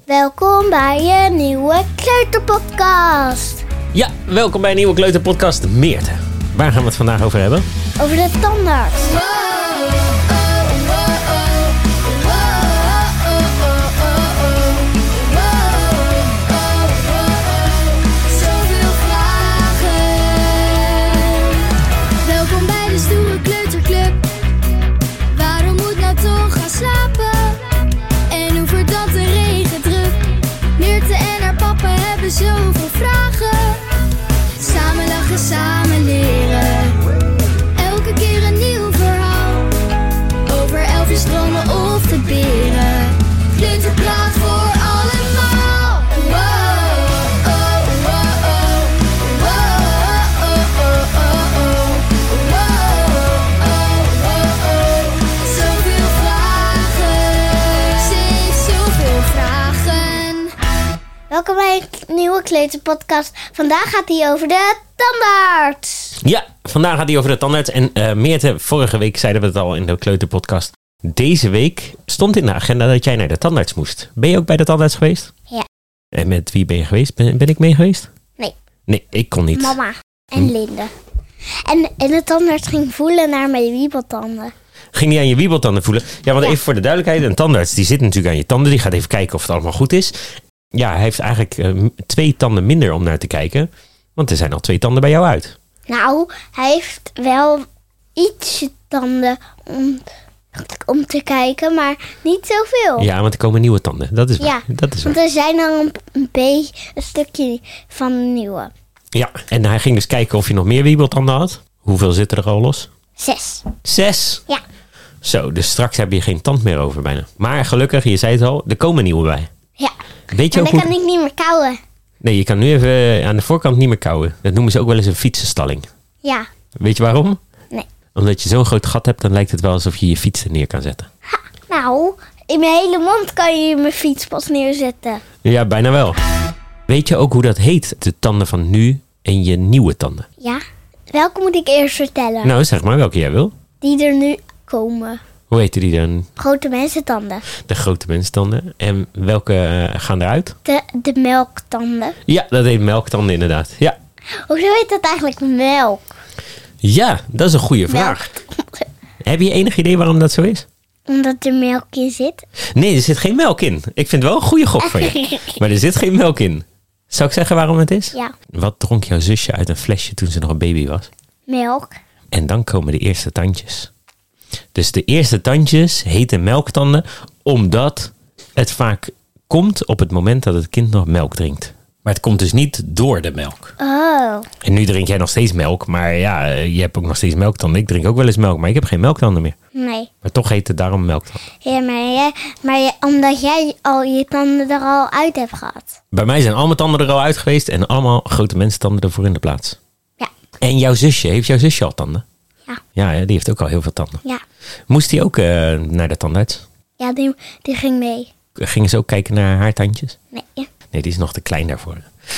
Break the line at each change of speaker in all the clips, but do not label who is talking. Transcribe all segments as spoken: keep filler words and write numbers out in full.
Welkom bij een nieuwe kleuterpodcast.
Ja, welkom bij een nieuwe kleuterpodcast. Meerte, waar gaan we het vandaag over hebben?
Over de tandarts.
Zoveel vragen. Welkom bij de stoere kleuterclub. Waarom moet nou toch gaan slapen? En hoe verdampt de regendruk? Meerte en haar papa hebben zoveel vragen. Samen lachen, samen leren. Elke keer een nieuw verhaal. Over elfjes, dromen of de beren. Kleuterpraat voor allemaal. Wow, oh, wow, oh. Wow, oh, oh, oh, oh. Wow, oh, oh, oh. Zoveel vragen. Ze heeft zoveel vragen.
Welkom bij een nieuwe kleuterpodcast. Vandaag gaat hij over de tandarts.
Ja, vandaag gaat hij over de tandarts. En uh, Meerte, vorige week zeiden we het al in de kleuterpodcast. Deze week stond in de agenda dat jij naar de tandarts moest. Ben je ook bij de tandarts geweest?
Ja.
En met wie ben je geweest? Ben, ben ik mee geweest?
Nee.
Nee, ik kon niet.
Mama en Linde. En, en de tandarts ging voelen naar mijn wiebeltanden.
Ging die aan je wiebeltanden voelen? Ja, want
Ja.
even voor de duidelijkheid. Een tandarts die zit natuurlijk aan je tanden. Die gaat even kijken of het allemaal goed is. Ja, hij heeft eigenlijk uh, twee tanden minder om naar te kijken. Want er zijn al twee tanden bij jou uit.
Nou, hij heeft wel ietsje tanden om, om te kijken, maar niet zoveel.
Ja, want er komen nieuwe tanden. Dat is waar.
Ja,
dat is waar.
Want er zijn al een, een, beetje, een stukje van de nieuwe.
Ja, en hij ging dus kijken of je nog meer wiebeltanden had. Hoeveel zitten er al los?
Zes.
Zes.
Ja.
Zo, dus straks heb je geen tand meer over bijna. Maar gelukkig, je zei het al, er komen nieuwe bij.
Ja.
Weet je
En
ook
dan
hoe...
kan ik niet meer kauwen.
Nee, je kan nu even aan de voorkant niet meer kauwen. Dat noemen ze ook wel eens een fietsenstalling.
Ja.
Weet je waarom?
Nee.
Omdat je zo'n groot gat hebt, dan lijkt het wel alsof je je fiets er neer kan zetten.
Nou, in mijn hele mond kan je mijn fiets pas neerzetten.
Ja, bijna wel. Weet je ook hoe dat heet? De tanden van nu en je nieuwe tanden.
Ja. Welke moet ik eerst vertellen?
Nou, zeg maar welke jij wil.
Die er nu komen.
Hoe heette die dan?
Grote mensentanden.
De grote menstanden. En welke uh, gaan eruit?
De, de melktanden.
Ja, dat heet melktanden inderdaad. Ja.
Hoezo heet dat eigenlijk melk?
Ja, dat is een goede vraag.
Melk.
Heb je enig idee waarom dat zo is?
Omdat er melk in zit.
Nee, er zit geen melk in. Ik vind het wel een goede gok van je. Maar er zit geen melk in. Zou ik zeggen waarom het is?
Ja.
Wat dronk jouw zusje uit een flesje toen ze nog een baby was?
Melk.
En dan komen de eerste tandjes. Dus de eerste tandjes heten melktanden omdat het vaak komt op het moment dat het kind nog melk drinkt. Maar het komt dus niet door de melk.
Oh.
En nu drink jij nog steeds melk, maar ja, je hebt ook nog steeds melktanden. Ik drink ook wel eens melk, maar ik heb geen melktanden meer.
Nee.
Maar toch heet het daarom melktanden.
Ja, maar, jij, maar jij, omdat jij al je tanden er al uit hebt gehad.
Bij mij zijn al mijn tanden er al uit geweest en allemaal grote mensentanden ervoor in de plaats.
Ja.
En jouw zusje, heeft jouw zusje al tanden?
Ja.
Ja, die heeft ook al heel veel tanden.
Ja.
Moest die ook uh, naar de tandarts?
Ja, die, die ging mee.
Gingen ze ook kijken naar haar tandjes?
Nee.
Nee, die is nog te klein daarvoor.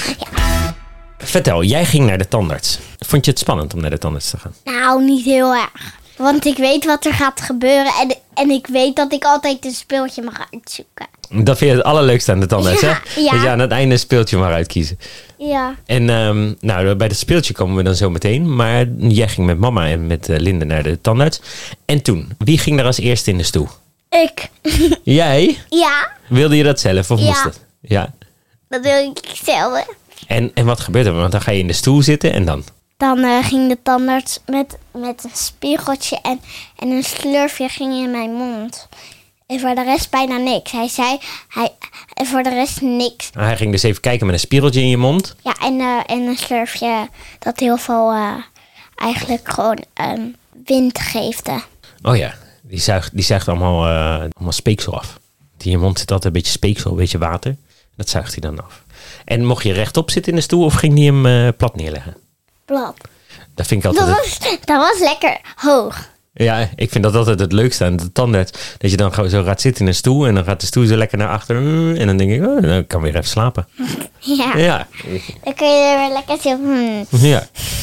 Ja. Vertel, jij ging naar de tandarts. Vond je het spannend om naar de tandarts te gaan?
Nou, niet heel erg. Want ik weet wat er gaat gebeuren. En, en ik weet dat ik altijd een speeltje mag uitzoeken.
Dat vind je het allerleukste aan de tandarts,
Ja,
hè?
ja.
Dat je aan het einde een speeltje mag uitkiezen.
Ja.
En um, nou, bij dat speeltje komen we dan zo meteen. Maar jij ging met mama en met uh, Linde naar de tandarts. En toen, wie ging er als eerste in de stoel?
Ik.
Jij?
Ja,
Wilde je dat zelf of
Ja.
moest dat? Ja.
dat wil ik zelf.
En, en wat gebeurt er? Want dan ga je in de stoel zitten en dan?
Dan uh, ging de tandarts met, met een spiegeltje en, en een slurfje ging in mijn mond. En voor de rest bijna niks. Hij zei, hij, en voor de rest niks.
Hij ging dus even kijken met een spiegeltje in je mond.
Ja, en, uh, en een slurfje dat heel veel uh, eigenlijk gewoon um, wind geeft. uh.
Oh ja, die zuigt, die zuigt allemaal, uh, allemaal speeksel af. In je mond zit altijd een beetje speeksel, een beetje water. Dat zuigt hij dan af. En mocht je rechtop zitten in de stoel of ging hij hem uh, plat neerleggen?
Plat.
Dat vind ik altijd...
Dat was, dat was lekker hoog.
Ja, ik vind dat altijd het leukste aan de tandarts. Dat je dan gewoon zo gaat zitten in een stoel en dan gaat de stoel zo lekker naar achter. En dan denk ik, oh, dan kan ik weer even slapen.
Ja.
Ja,
Dan kun je er weer lekker zo... Hmm.
ja.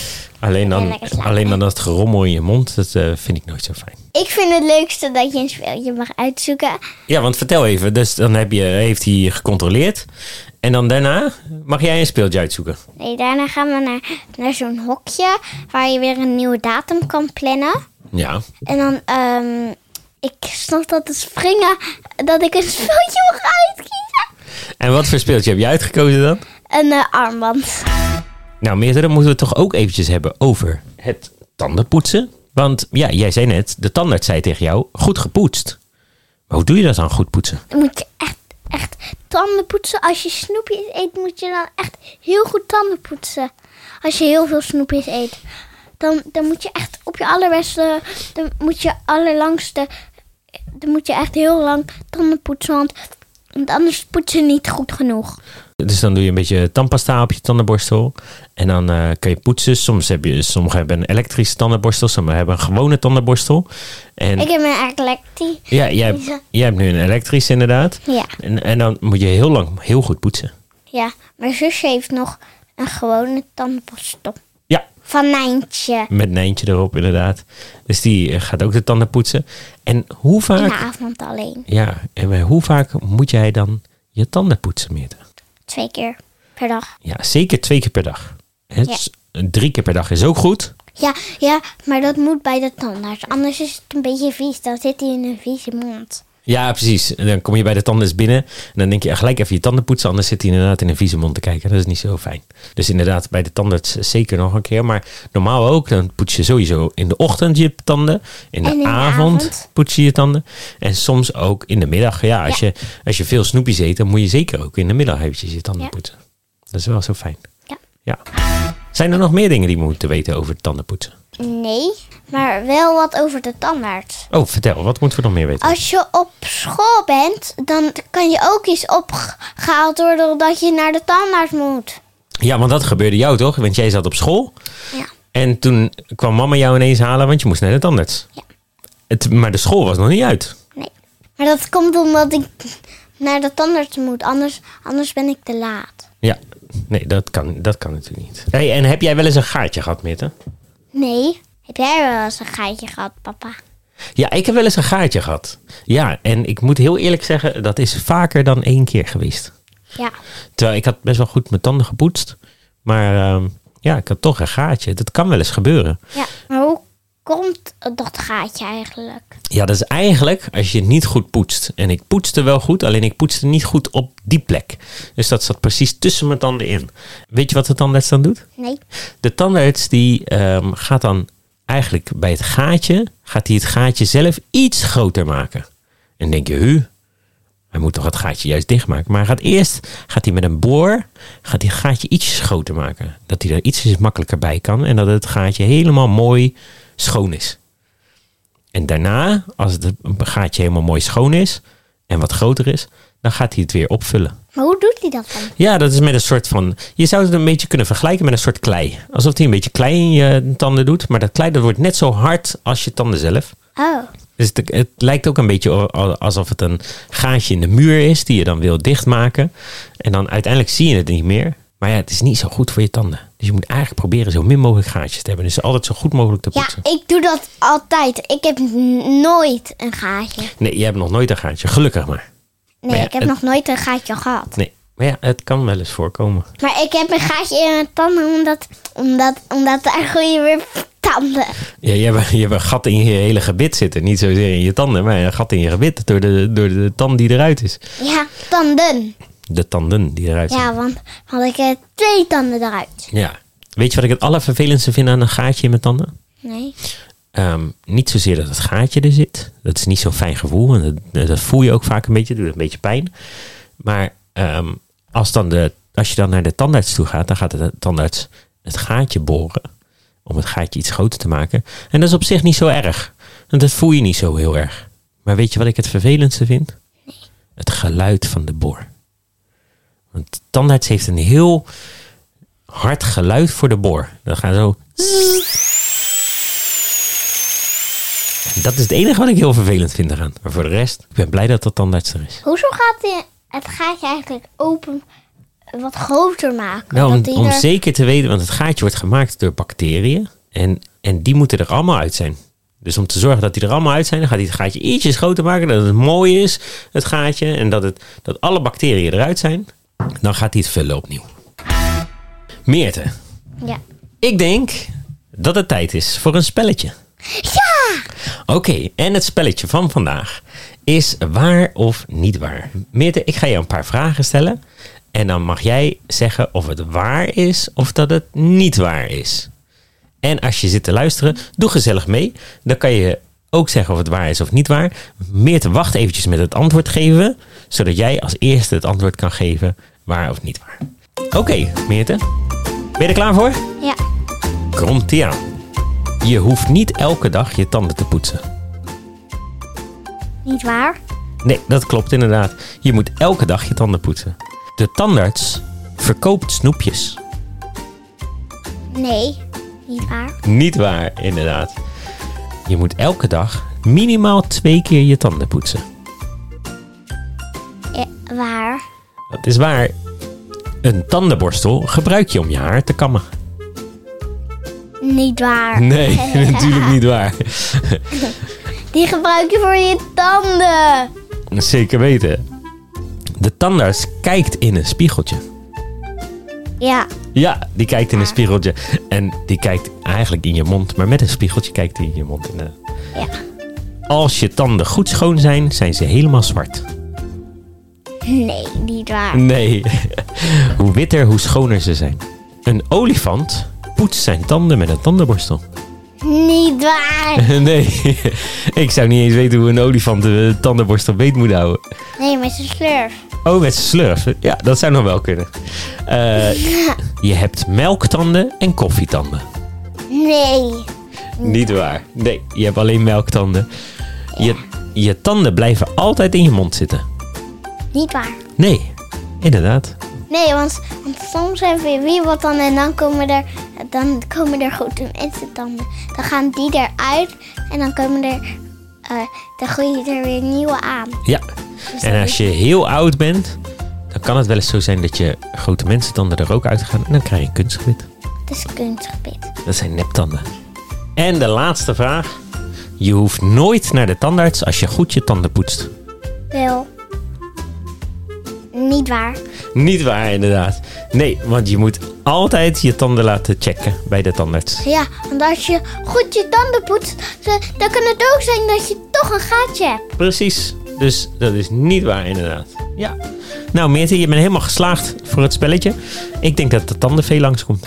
Alleen
Heel
dan,
lekker slapen.
alleen dan dat gerommel in je mond, dat uh, vind ik nooit zo fijn.
Ik vind het leukste dat je een speeltje mag uitzoeken.
Ja, want vertel even. Dus dan heb je, heeft hij gecontroleerd. En dan daarna mag jij een speeltje uitzoeken.
Nee, daarna gaan we naar, naar zo'n hokje waar je weer een nieuwe datum kan plannen.
Ja.
En dan, ehm ik snap dat het springen, dat ik een speeltje mag uitkiezen.
En wat voor speeltje heb je uitgekozen dan?
Een uh, armband.
Nou, Meerte, dan moeten we het toch ook eventjes hebben over het tandenpoetsen. Want ja, jij zei net, de tandarts zei tegen jou, goed gepoetst. Maar hoe doe je dat dan, goed poetsen?
Dan moet je echt, echt tanden poetsen. Als je snoepjes eet, moet je dan echt heel goed tanden poetsen. Als je heel veel snoepjes eet. Dan, dan moet je echt op je allerbeste, dan moet je allerlangste, dan moet je echt heel lang tanden poetsen. Want, want anders poets je niet goed genoeg.
Dus dan doe je een beetje tandpasta op je tandenborstel. En dan uh, kan je poetsen. Soms heb je, sommigen hebben een elektrische tandenborstel. Sommigen hebben een gewone tandenborstel. En
Ik heb een elektrische.
ja, jij, hebt- jij hebt nu een elektrische inderdaad.
Ja,
En, en dan moet je heel lang heel goed poetsen.
ja, mijn zusje heeft nog een gewone tandenborstel.
Ja,
Van Nijntje.
met Nijntje erop inderdaad. Dus die uh, gaat ook de tanden poetsen. En hoe
In
vaak...
de avond alleen.
Ja, en hoe vaak moet jij dan je tanden poetsen, Meerte?
Twee keer per dag.
Ja, zeker twee keer per dag. Het,
Ja.
Drie keer per dag is ook goed.
Ja, ja, maar dat moet bij de tandarts. Anders is het een beetje vies. Dan zit hij in een vieze mond.
Ja, precies. En dan kom je bij de tandarts binnen. En dan denk je gelijk even je tanden poetsen. Anders zit hij inderdaad in een vieze mond te kijken. Dat is niet zo fijn. Dus inderdaad, bij de tandarts zeker nog een keer. Maar normaal ook. Dan poets je sowieso in de ochtend je tanden. In de,
En in de
avond,
avond.
poets je je tanden. En soms ook in de middag. Ja, als,
Ja.
Je, als je veel snoepjes eet, dan moet je zeker ook in de middag eventjes je tanden
Ja.
poetsen. Dat is wel zo fijn.
Ja.
Ja. Zijn er nog meer dingen die we moeten weten over het tanden poetsen?
Nee, maar wel wat over de tandarts.
Oh, vertel. Wat moeten we nog meer weten?
Als je op school bent, dan kan je ook eens opgehaald worden doordat je naar de tandarts moet.
Ja, want dat gebeurde jou toch? Want jij zat op school.
Ja.
En toen kwam mama jou ineens halen, want je moest naar de tandarts.
Ja.
Het, maar de school was nog niet uit.
Nee. Maar dat komt omdat ik naar de tandarts moet. Anders, anders ben ik te laat.
Ja, nee, dat kan, dat kan natuurlijk niet. Hey, en heb jij wel eens een gaatje gehad, Mitte?
Nee. Heb jij wel eens een gaatje gehad, papa?
Ja, ik heb wel eens een gaatje gehad. Ja, en ik moet heel eerlijk zeggen, dat is vaker dan één keer geweest.
Ja.
Terwijl ik had best wel goed mijn tanden gepoetst. Maar ehm, ja, ik had toch een gaatje. Dat kan wel eens gebeuren.
Ja. Maar hoe komt dat gaatje eigenlijk?
Ja, dat is eigenlijk als je het niet goed poetst. En ik poetste wel goed, alleen ik poetste niet goed op die plek. Dus dat zat precies tussen mijn tanden in. Weet je wat de tandarts dan doet?
Nee.
De tandarts die ehm, gaat dan eigenlijk bij het gaatje, gaat hij het gaatje zelf iets groter maken. En dan denk je, hu, hij moet toch het gaatje juist dichtmaken. Maar hij gaat eerst, gaat hij met een boor, gaat hij het gaatje iets groter maken. Dat hij er iets makkelijker bij kan en dat het gaatje helemaal mooi schoon is. En daarna, als het gaatje helemaal mooi schoon is en wat groter is, dan gaat hij het weer opvullen.
Maar hoe doet hij dat dan?
Ja, dat is met een soort van... Je zou het een beetje kunnen vergelijken met een soort klei. Alsof hij een beetje klei in je tanden doet. Maar dat klei dat wordt net zo hard als je tanden zelf.
Oh.
Dus het, het lijkt ook een beetje alsof het een gaatje in de muur is die je dan wil dichtmaken. En dan uiteindelijk zie je het niet meer. Maar ja, het is niet zo goed voor je tanden. Dus je moet eigenlijk proberen zo min mogelijk gaatjes te hebben. Dus altijd zo goed mogelijk te
Ja,
poetsen.
ik doe dat altijd. Ik heb n- nooit een gaatje.
Nee, je hebt nog nooit een gaatje. Gelukkig maar.
Nee,
Maar ja,
ik heb
het-
nog nooit een gaatje gehad.
Nee, maar ja, het kan wel eens voorkomen.
Maar ik heb een gaatje in mijn tanden omdat, omdat, omdat daar groeien weer tanden.
Ja, je, hebt, je hebt een gat in je hele gebit zitten. Niet zozeer in je tanden, maar een gat in je gebit door de, door de tand die eruit is.
Ja, tanden.
De tanden die eruit zijn.
Ja, want, want ik heb twee tanden eruit.
Ja. Weet je wat ik het allervervelendste vind aan een gaatje in mijn tanden?
Nee.
Ehm, niet zozeer dat het gaatje er zit. Dat is niet zo'n fijn gevoel. En dat, dat voel je ook vaak een beetje. Doet een beetje pijn. Maar ehm, als, dan de, als je dan naar de tandarts toe gaat, dan gaat de tandarts het gaatje boren. Om het gaatje iets groter te maken. En dat is op zich niet zo erg. Want dat voel je niet zo heel erg. Maar weet je wat ik het vervelendste vind?
Nee.
Het geluid van de boor. Want de tandarts heeft een heel hard geluid voor de boor. Dat gaat zo. Dat is het enige wat ik heel vervelend vind eraan. Maar voor de rest, ik ben blij dat de tandarts er is.
Hoezo gaat die, het gaatje eigenlijk open wat groter maken.
Nou, om,
dat die
om
er...
zeker te weten, want het gaatje wordt gemaakt door bacteriën. En, en die moeten er allemaal uit zijn. Dus om te zorgen dat die er allemaal uit zijn, dan gaat hij het gaatje ietsjes groter maken. Dat het mooi is, het gaatje. En dat, het, dat alle bacteriën eruit zijn. Dan gaat hij het vullen opnieuw. Meerte.
Ja.
Ik denk dat het tijd is voor een spelletje.
Ja!
Oké, okay, en het spelletje van vandaag is waar of niet waar. Meerte, ik ga je een paar vragen stellen. En dan mag jij zeggen of het waar is of dat het niet waar is. En als je zit te luisteren, doe gezellig mee. Dan kan je ook zeggen of het waar is of niet waar. Meerte, wacht eventjes met het antwoord geven. Zodat jij als eerste het antwoord kan geven waar of niet waar. Oké, okay, Meerte. Ben je er klaar voor?
Ja.
Komt-ie aan. Je hoeft niet elke dag je tanden te poetsen.
Niet waar?
Nee, dat klopt inderdaad. Je moet elke dag je tanden poetsen. De tandarts verkoopt snoepjes.
Nee, niet waar.
Niet waar, inderdaad. Je moet elke dag minimaal twee keer je tanden poetsen.
Ja, waar?
Dat is waar. Een tandenborstel gebruik je om je haar te kammen.
Niet waar.
Nee, natuurlijk niet waar.
Die gebruik je voor je tanden.
Zeker weten. De tandarts kijkt in een spiegeltje.
Ja.
Ja, die kijkt in een spiegeltje. En die kijkt eigenlijk in je mond. Maar met een spiegeltje kijkt hij in je mond. En, uh...
Ja.
Als je tanden goed schoon zijn, zijn ze helemaal zwart.
Nee, niet waar.
Nee. Hoe witter, hoe schoner ze zijn. Een olifant poetst zijn tanden met een tandenborstel.
Niet waar.
Nee. Ik zou niet eens weten hoe een olifant de tandenborstel beet moet houden.
Nee, met zijn slurf.
Oh, met zijn slurf. Ja, dat zou nog wel kunnen. Uh, je hebt melktanden en koffietanden.
Nee.
Niet waar. Nee, je hebt alleen melktanden. Je, je tanden blijven altijd in je mond zitten.
Niet waar.
Nee, inderdaad.
Nee, want, want soms hebben we weer wat tanden en dan komen er, dan komen er grote mensentanden. Dan gaan die eruit en dan komen er, uh, dan gooi je er weer nieuwe aan.
Ja,
Dus
en als je heel oud bent, dan kan het wel eens zo zijn dat je grote mensentanden er ook uitgaan. En dan krijg je een kunstgebit.
Dat is kunstgebit.
Dat zijn neptanden. En de laatste vraag. Je hoeft nooit naar de tandarts als je goed je tanden poetst.
Wel. Niet waar.
Niet waar, inderdaad. Nee, want je moet altijd je tanden laten checken bij de tandarts.
Ja, want als je goed je tanden poetst, dan kan het ook zijn dat je toch een gaatje hebt.
Precies. Dus dat is niet waar, inderdaad. Ja. Nou, Meerte, je bent helemaal geslaagd voor het spelletje. Ik denk dat de tandenvee langskomt.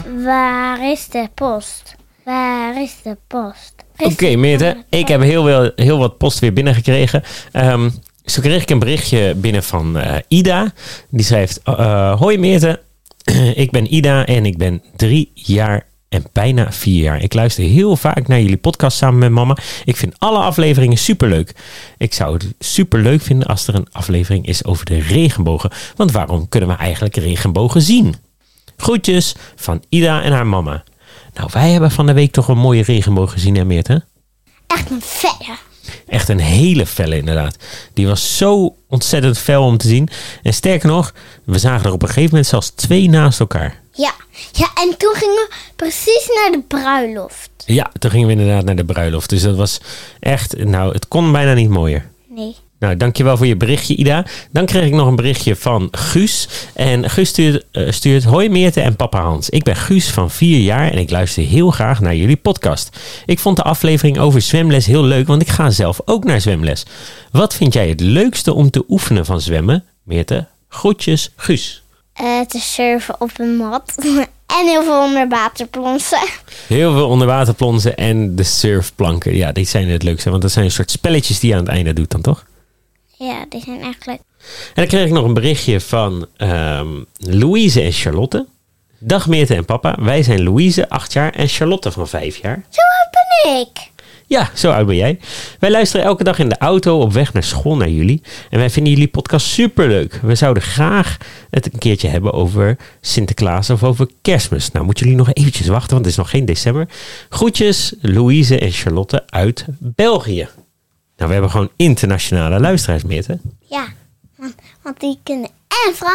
Waar is de post? Waar is de post?
Oké, okay, Meerte. Ik heb heel, wel, heel wat post weer binnengekregen. Um, Zo kreeg ik een berichtje binnen van uh, Ida. Die schrijft... Uh, Hoi Meerte, ik ben Ida en ik ben drie jaar en bijna vier jaar. Ik luister heel vaak naar jullie podcast samen met mama. Ik vind alle afleveringen superleuk. Ik zou het superleuk vinden als er een aflevering is over de regenbogen. Want waarom kunnen we eigenlijk regenbogen zien? Groetjes van Ida en haar mama. Nou, wij hebben van de week toch een mooie regenboog gezien, hè Meerte?
Echt een felle.
Echt een hele felle inderdaad. Die was zo ontzettend fel om te zien. En sterker nog, we zagen er op een gegeven moment zelfs twee naast elkaar.
Ja, ja, en toen gingen we precies naar de bruiloft.
Ja, toen gingen we inderdaad naar de bruiloft. Dus dat was echt, nou, het kon bijna niet mooier.
Nee.
Nou, dankjewel voor je berichtje, Ida. Dan kreeg ik nog een berichtje van Guus. En Guus stuurt, uh, stuurt... Hoi Meerte en papa Hans. Ik ben Guus van vier jaar en ik luister heel graag naar jullie podcast. Ik vond de aflevering over zwemles heel leuk, want ik ga zelf ook naar zwemles. Wat vind jij het leukste om te oefenen van zwemmen? Meerte, groetjes, Guus.
Uh, te surfen op een mat. En heel veel onder water plonsen.
Heel veel onder water plonsen en de surfplanken. Ja, die zijn het leukste, want dat zijn een soort spelletjes die je aan het einde doet dan, toch?
Ja, die zijn echt leuk.
En dan kreeg ik nog een berichtje van um, Louise en Charlotte. Dag Meerte en papa, wij zijn Louise, acht jaar en Charlotte van vijf jaar.
Zo oud ben ik.
Ja, zo oud ben jij. Wij luisteren elke dag in de auto op weg naar school naar jullie. En wij vinden jullie podcast superleuk. We zouden graag het een keertje hebben over Sinterklaas of over Kerstmis. Nou, moeten jullie nog eventjes wachten, want het is nog geen december. Groetjes, Louise en Charlotte uit België. Nou, we hebben gewoon internationale luisteraars, Meerte.
Ja, want, want die kunnen en Frans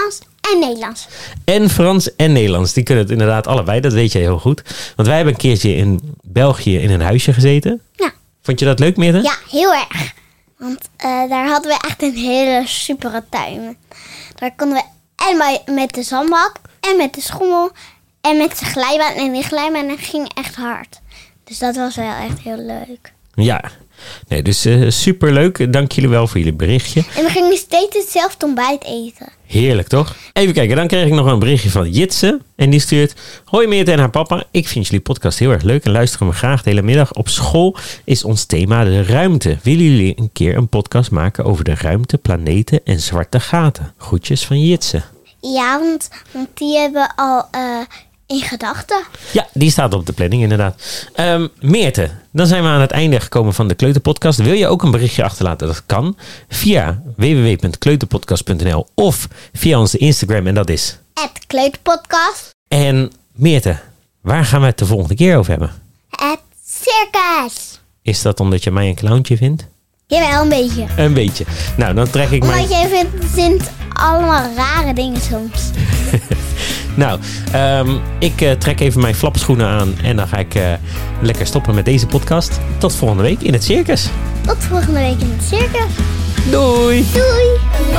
en Nederlands.
En Frans en Nederlands. Die kunnen het inderdaad allebei. Dat weet jij heel goed. Want wij hebben een keertje in België in een huisje gezeten.
Ja.
Vond je dat leuk, Meerte?
Ja, heel erg. Want uh, daar hadden we echt een hele supere tuin. Daar konden we en bij, met de zandbak en met de schommel en met de glijbaan. En die glijbaan ging echt hard. Dus dat was wel echt heel leuk.
Ja. Nee, dus uh, superleuk. Dank jullie wel voor jullie berichtje.
En we gingen steeds hetzelfde ontbijt eten.
Heerlijk, toch? Even kijken, dan kreeg ik nog een berichtje van Jitse. En die stuurt: Hoi Meerte en haar papa. Ik vind jullie podcast heel erg leuk en luister me graag de hele middag. Op school is ons thema de ruimte. Willen jullie een keer een podcast maken over de ruimte, planeten en zwarte gaten? Groetjes van Jitse.
Ja, want, want die hebben we al uh, in gedachten.
Ja, die staat op de planning inderdaad. Um, Meerte, dan zijn we aan het einde gekomen van de Kleuterpodcast. Wil je ook een berichtje achterlaten? Dat kan via w w w punt kleuterpodcast punt n l of via onze Instagram en dat is
Het Kleuterpodcast.
En Meerte, waar gaan we het de volgende keer over hebben?
Het circus.
Is dat omdat je mij een clowntje vindt?
Jawel, een beetje.
Een beetje. Nou, dan trek ik
Omdat
mijn...
jij vindt, vindt allemaal rare dingen soms.
Nou, um, ik uh, trek even mijn flapschoenen aan en dan ga ik uh, lekker stoppen met deze podcast. Tot volgende week in het circus.
Tot volgende week in het circus.
Doei!
Doei!